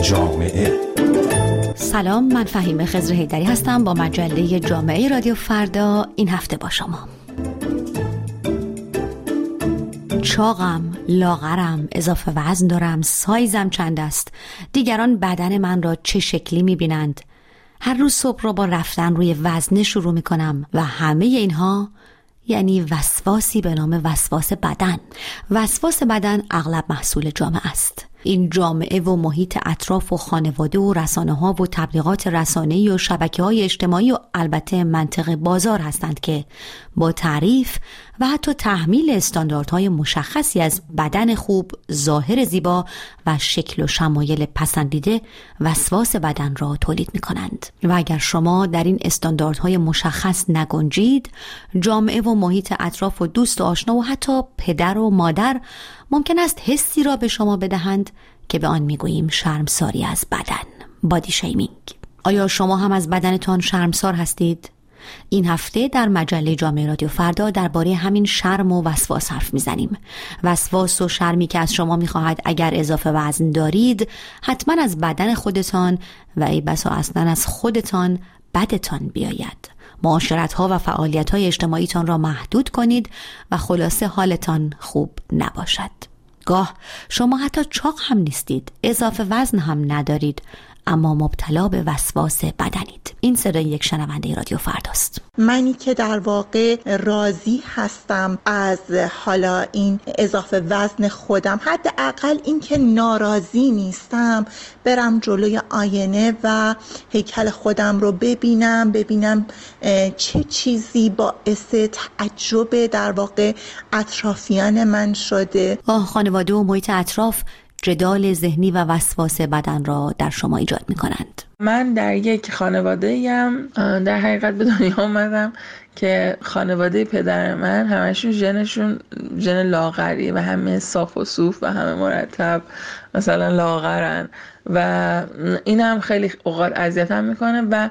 جامعه. سلام، من فهیمه خضر حیدری هستم با مجله جامعه رادیو فردا. این هفته با شما. چاقم، لاغرم، اضافه وزن دارم، سایزم چند است، دیگران بدن من را چه شکلی می‌بینند. هر روز صبح را با رفتن روی وزنه شروع می‌کنم و همه اینها یعنی وسواسی به نام وسواس بدن. وسواس بدن اغلب محصول جامعه است. این جامعه و محیط اطراف و خانواده و رسانه‌ها و تبلیغات رسانه‌ای و شبکه‌های اجتماعی و البته منطق بازار هستند که با تعریف و حتی تحمیل استانداردهای مشخصی از بدن خوب، ظاهر زیبا و شکل و شمایل پسندیده وسواس بدن را تولید می‌کنند. و اگر شما در این استانداردهای مشخص نگنجید، جامعه و محیط اطراف و دوست و آشنا و حتی پدر و مادر ممکن است حسی را به شما بدهند که به آن میگوییم شرمساری از بدن، بادی شیمینگ. آیا شما هم از بدنتان شرمسار هستید؟ این هفته در مجله جامعه رادیو فردا درباره همین شرم و وسواس حرف میزنیم. وسواس و شرمی که از شما میخواهد اگر اضافه وزن دارید حتما از بدن خودتان و ای بسا اصلا از خودتان بدتان بیاید. معاشرت‌ها و فعالیت‌های اجتماعیتان را محدود کنید و خلاصه حالتان خوب نباشد. گاه شما حتی چاق هم نیستید، اضافه وزن هم ندارید، اما مبتلا به وسواس بدنید. این صدای یک شنونده رادیو فرداست. منی که در واقع راضی هستم از حالا این اضافه وزن خودم، حداقل این که ناراضی نیستم، برم جلوی آینه و هیکل خودم رو ببینم چه چیزی باعث تعجب در واقع اطرافیان من شده. خانواده و محیط اطراف جدال ذهنی و وسواس بدن را در شما ایجاد می کنند. من در یک خانواده‌ایم در حقیقت به دنیا آمدم که خانواده پدر من همشون ژن لاغری و همه صاف و صوف و همه مرتب مثلا لاغرن و این هم خیلی اوقات اذیتم میکنه و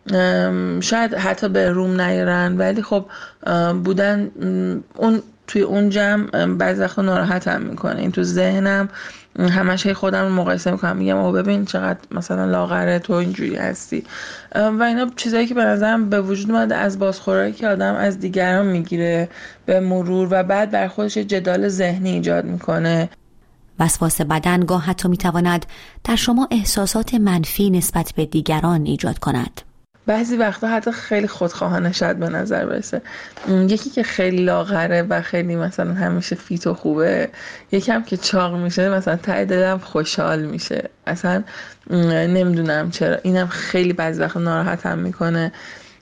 شاید حتی به روم نیارن، ولی خب بودن اون توی اون جمع بعضی وقتا ناراحتم میکنه. این تو ذهنم همش خودم رو مقایسه میکنم، میگم ببین چقدر مثلا لاغره تو اینجوری هستی و اینا چیزایی که به نظرم به وجود اومده از بازخوری که آدم از دیگران میگیره به مرور و بعد بر خودش جدال ذهنی ایجاد میکنه. وسواس بدن گاه حتی میتواند در شما احساسات منفی نسبت به دیگران ایجاد کند. بعضی وقتا حتی خیلی خودخواهانه شاید به نظر برسه. یکی که خیلی لاغره و خیلی مثلا همیشه فیت و خوبه، یکم که چاق میشه مثلا ته دلم خوشحال میشه. اصلا نمیدونم چرا اینم خیلی بعضی وقتا ناراحتم میکنه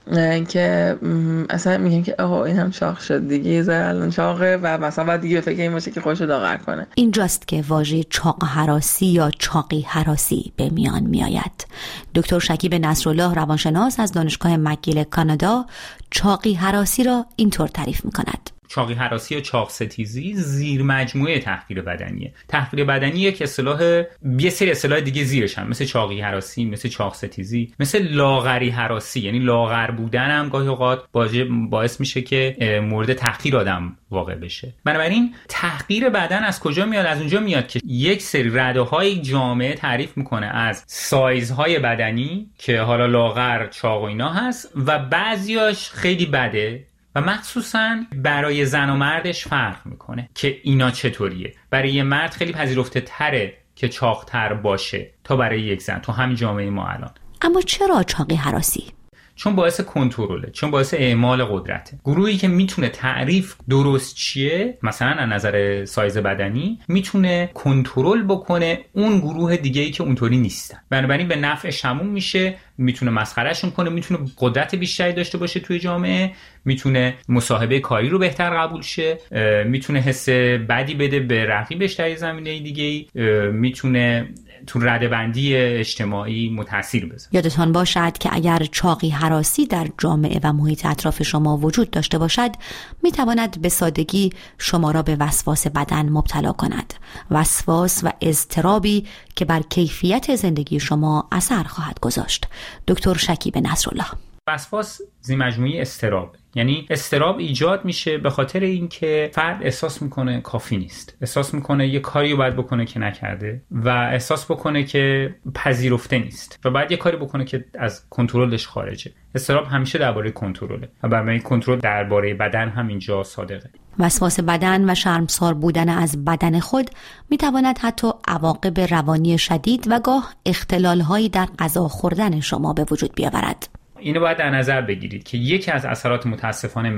که اصلا میگن که اینم چاق شد دیگه، یه ذره الان چاقه و مثلا بعد دیگه فکر این باشه که خودشو لاغر کنه. اینجاست که واژه چاق هراسی یا چاقی هراسی به میان میآید. دکتر شکیب نصرالله روانشناس از دانشگاه مکگیل کانادا چاقی هراسی را اینطور تعریف میکند. چاقی هراسی یا چاق ستیزی زیر مجموعه تحقیر بدنیه. تحقیر بدنی یک اصطلاح، یه سری اصطلاح دیگه زیرش هم، مثل چاقی هراسی، مثل چاق ستیزی، مثل لاغری هراسی، یعنی لاغر بودن هم گاهی اوقات باعث میشه که مورد تحقیر آدم واقع بشه. بنابراین تحقیر بدن از کجا میاد؟ از اونجا میاد که یک سری رده‌های جامعه تعریف میکنه از سایزهای بدنی که حالا لاغر، چاق و اینا هست و بعضیاش خیلی بده و مخصوصاً برای زن و مردش فرق میکنه که اینا چطوریه. برای یه مرد خیلی پذیرفته تره که چاق‌تر باشه تا برای یک زن تو همین جامعه ما الان. اما چرا چاقی هراسی؟ چون باعث کنترله، چون باعث اعمال قدرته. گروهی که میتونه تعریف درست چیه، مثلا از نظر سایز بدنی، میتونه کنترل بکنه اون گروه دیگه‌ای که اونطوری نیستن. بنابراین به نفعش تموم میشه، میتونه مسخرهشون کنه، میتونه قدرت بیشتری داشته باشه توی جامعه، میتونه مصاحبه کاری رو بهتر قبول شه، میتونه حس بدی بده به رقیبش در زمینه دیگه‌ای، میتونه تو ردبندی اجتماعی متاثر بذاره. یادتان باشد که اگر چاقی هراسی در جامعه و محیط اطراف شما وجود داشته باشد، میتواند به سادگی شما را به وسواس بدن مبتلا کند. وسواس و اضطرابی که بر کیفیت زندگی شما اثر خواهد گذاشت. دکتر شکیب نصرالله. وسواس زیر مجموعه اضطراب، یعنی اضطراب ایجاد میشه به خاطر اینکه فرد احساس میکنه کافی نیست، احساس میکنه یه کاری رو باید بکنه که نکرده و احساس بکنه که پذیرفته نیست و بعد یه کاری بکنه که از کنترلش خارجه. اضطراب همیشه درباره کنترله و برای کنترل درباره بدن هم اینجا صادقه. وسواس بدن و شرمسار بودن از بدن خود میتواند حتی عواقب روانی شدید و گاه اختلال‌هایی در غذا خوردن شما به وجود بیاورد. اینو باید در نظر بگیرید که یکی از اثرات متاسفانه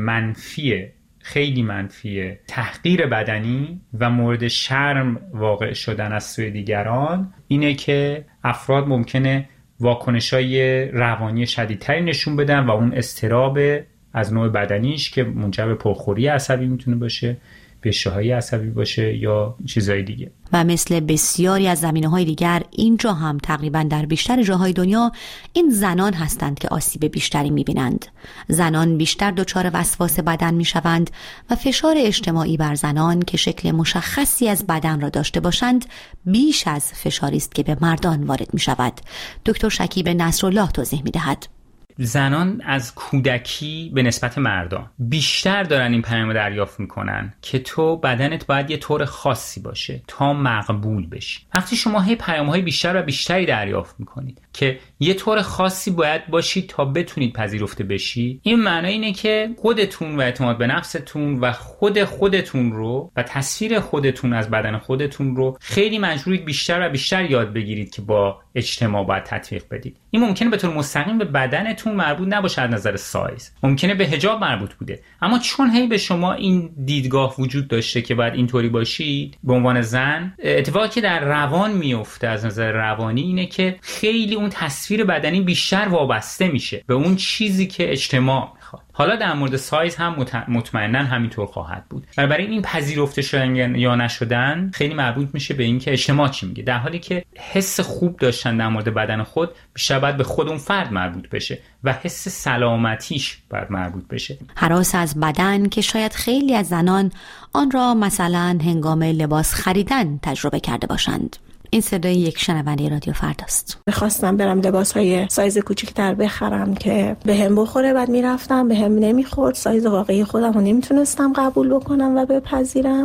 خیلی منفی تحقیر بدنی و مورد شرم واقع شدن از سوی دیگران اینه که افراد ممکنه واکنش‌های روانی شدیدتری نشون بدن و اون اضطراب از نوع بدنیش که منجر به پرخوری عصبی میتونه باشه، بشهایی عصبی باشه یا چیزهای دیگه. و مثل بسیاری از زمینه‌های دیگر اینجا هم تقریباً در بیشتر جاهای دنیا این زنان هستند که آسیب بیشتری می‌بینند. زنان بیشتر دچار وسواس بدن می‌شوند و فشار اجتماعی بر زنان که شکل مشخصی از بدن را داشته باشند بیش از فشاری است که به مردان وارد می‌شود. دکتر شکیب نصرالله توضیح می‌دهد. زنان از کودکی به نسبت مردان بیشتر دارن این پیام دریافت میکنن که تو بدنت باید یه طور خاصی باشه تا مقبول بشی. وقتی شما هی پیام‌های بیشتر و بیشتری دریافت میکنید که یه طور خاصی باید باشید تا بتونید پذیرفته بشی، این معنی اینه که خودتون و اعتماد به نفستون و خودتون رو و تصویر خودتون از بدن خودتون رو خیلی مجبورید بیشتر و بیشتر یاد بگیرید که با اجتماع باید تطبیق بدید. این ممکنه به طور مستقیم به بدنتون مربوط نباشه از نظر سایز، ممکنه به حجاب مربوط بوده، اما چون هی به شما این دیدگاه وجود داشته که باید اینطوری باشید به عنوان زن، اتفاقی که در روان میفته از نظر روانی اینه که خیلی اون تصویر بدنی بیشتر وابسته میشه به اون چیزی که اجتماع میخواد. حالا در مورد سایز هم مطمئناً همینطور خواهد بود. برای این پذیرفته شدن یا نشدن خیلی مربوط میشه به این که اجتماع چی میگه، در حالی که حس خوب داشتن در مورد بدن خود بیشتر باید به خود اون فرد مربوط بشه و حس سلامتیش باید مربوط بشه. هراس از بدن که شاید خیلی از زنان آن را مثلا هنگام لباس خریدن تجربه کرده باشند. این صدای یک شنونده رادیو فرداست. می‌خواستم برم لباس‌های سایز کوچیک‌تر بخرم که بهم بخوره، بعد میرفتم بهم نمیخورد، سایز واقعی خودم رو نمیتونستم قبول بکنم و بپذیرم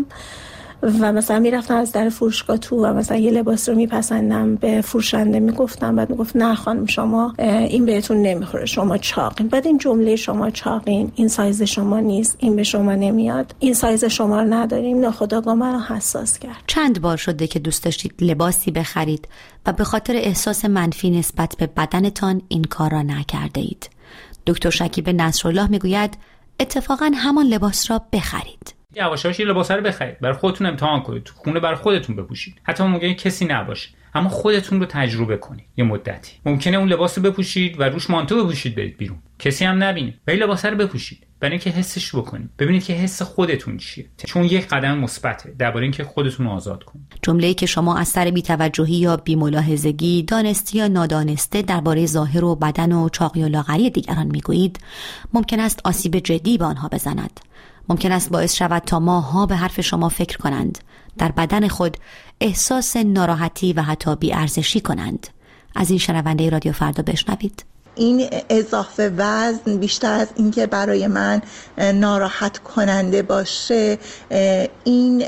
و مثلا میرفتم از در فروشگاه تو و مثلا یه لباس رو میپسندم، به فروشنده میگفتم، بعد میگفت نه خانم شما این بهتون نمیخوره، شما چاقین. بعد این جمله شما چاقین، این سایز شما نیست، این به شما نمیاد، این سایز شما رو نداریم، ناخودآگاه منو حساس کرد. چند بار شده که دوست داشتید لباسی بخرید و به خاطر احساس منفی نسبت به بدنتان این کار را نکرده اید؟ دکتر شکیب نصرالله میگوید اتفاقا همان لباس را بخرید. یواشاش یه لباس رو بخرید، برای خودتون امتحان کنید، تو خونه برای خودتون بپوشید، حتی ممکنه کسی نباشه، اما خودتون رو تجربه کنید. یه مدتی ممکنه اون لباس رو بپوشید و روش مانتو بپوشید برید بیرون، کسی هم نبینه، ولی لباس رو بپوشید برای اینکه حسش بکنید، ببینید که حس خودتون چیه، چون یک قدم مثبته درباره اینکه خودتون رو آزاد کنید. جمله‌ای که شما از سر بی‌توجهی یا بی‌ملاحظگی، دانسته یا نادانسته درباره ظاهر و بدن و چاقی و لاغری دیگران میگویید، ممکن است آسیب جدی به آنها بزند. ممکن است باعث شود تا ماه‌ها به حرف شما فکر کنند، در بدن خود احساس ناراحتی و حتی بی‌ارزشی کنند. از این شنونده رادیو فردا بشنوید. این اضافه وزن بیشتر از اینکه برای من ناراحت کننده باشه، این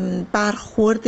برخورد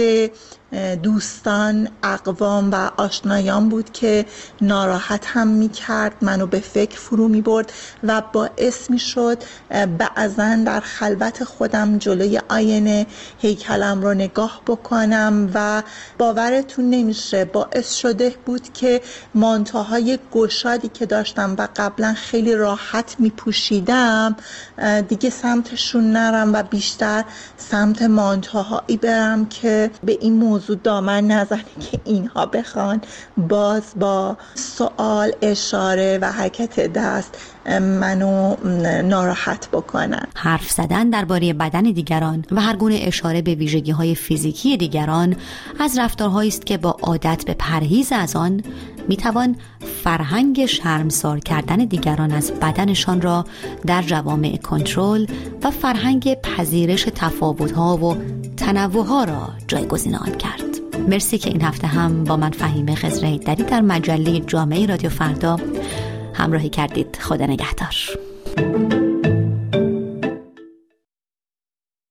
دوستان، اقوام و آشنایان بود که ناراحت هم میکرد، منو به فکر فرو میبرد و باعث میشد بعضن در خلوت خودم جلوی آینه هیکلم رو نگاه بکنم و باورتون نمیشه باعث شده بود که مانتوهای گشادی که داشتم و قبلا خیلی راحت میپوشیدم دیگه سمتشون نرم و بیشتر سمت مانتوهایی برم که به این موضوع دامن نزنه که اینها بخوان باز با سوال، اشاره و حرکت دست منو ناراحت بکنن. حرف زدن درباره بدن دیگران و هر گونه اشاره به ویژگی‌های فیزیکی دیگران از رفتارهایی است که با عادت به پرهیز از آن میتوان فرهنگ شرمسار کردن دیگران از بدنشان را در جوامع کنترل و فرهنگ پذیرش تفاوت‌ها و تنوع‌ها را جایگزین آن کرد. مرسی که این هفته هم با من فهیمه خضره‌ایدری در مجله جامعه رادیو فردا همراهی کردید. خدا نگهدار.